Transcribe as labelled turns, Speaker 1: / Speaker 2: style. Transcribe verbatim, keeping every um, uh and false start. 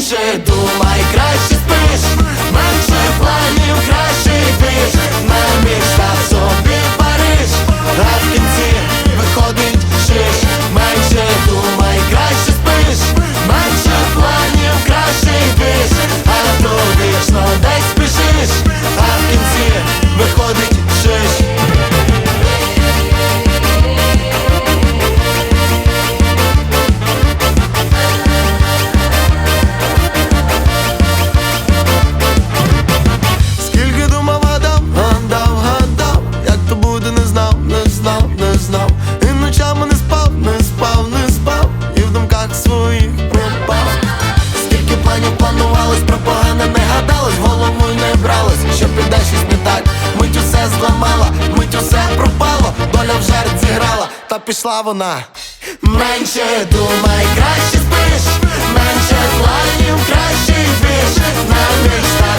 Speaker 1: Менше думай, краще спиш, менше планів, краще йдиш. Намічтав собі Париж, а в кінці виходить шиш. Менше думай, краще спиш, менше планів, краще йдиш. А то вічно десь спішиш, а в кінці виходить шиш. Та пішла вона. Менше думай, краще спиш, менше планів, краще йдиш. На мечтах